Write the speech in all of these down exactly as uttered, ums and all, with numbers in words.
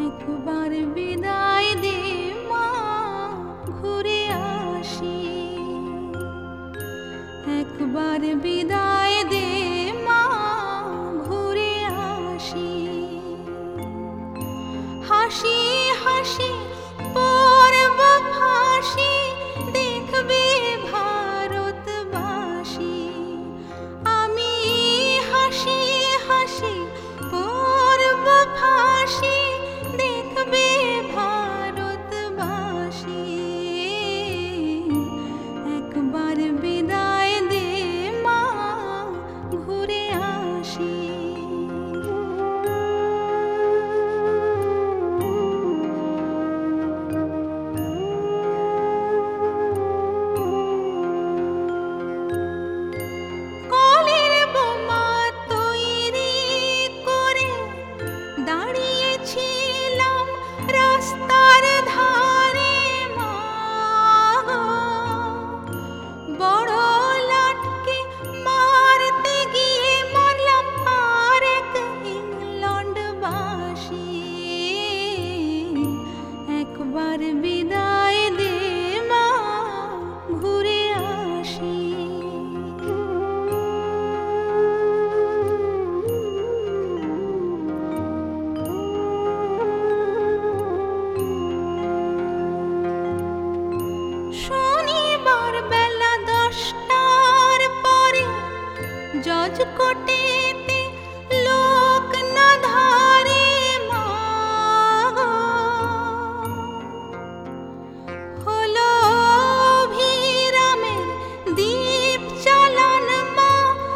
একবার বিদায় দে মা, ঘুরে আসি। একবার বিদায় দে মা, ঘুরে আসি। হাসি হাসি পরব ফাঁসি, দেখবে ভারতবাসী। আমি হাসি হাসি পরব ফাঁসি, দেখবে ভারতবাসী। একবার বিদায় দে মা, ঘুরে আসি। কলের বোমা তৈরি করে দাঁড়িয়েছিলাম রাস্তার ধারে মা গো। বড় লাটকে মারতে গিয়ে মরলাম আরেক ইংল্যান্ডবাসী। একবার বিদায় দে মা, ঘুরে আসি। শনিবার বেলা দশটার পরে জজ কোর্টেতে লোক না ধারে মা গো। হলো অভিরামের দ্বীপ চালান মা,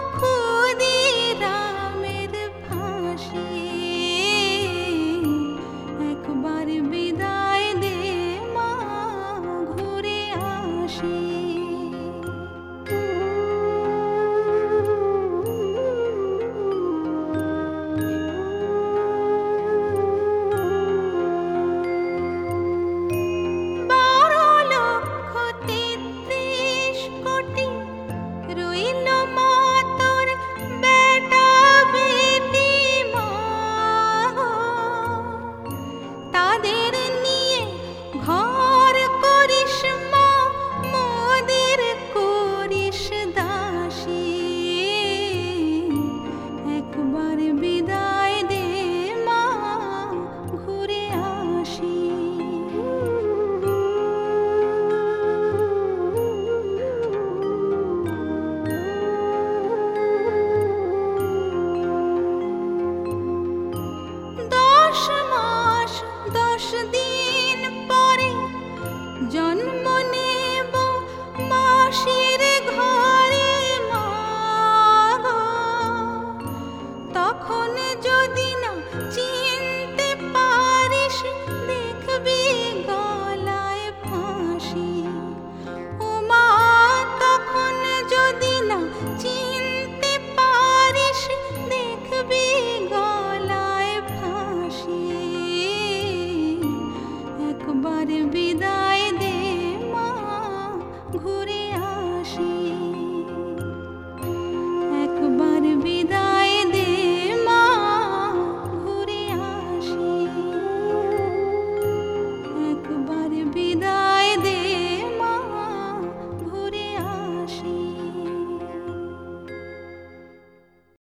ক্ষুদিরামের ফাঁসি। একবার বিদায় দে মা, ঘুরে আসি। বারো লক্ষ তেত্রিশ কোটি রইল মা তোর বেটা বেটি মা গো। তাদের নিয়ে ঘর করিস মা, মোদের করিস দাসী। একবার বিদায় দে মা, ঘুরে আসি। দশ মাস দশ দিন পরে জন্ম নেব মাসির ঘরে মা গো। তখন যদি না চিনতে পারিস, দেখবি গলায় ফাঁসি। ও মা, তখন যদি না চিনতে পারিস, দেখবি গলায় ফাঁসি। একবার বিদায় দে মা, ঘুরে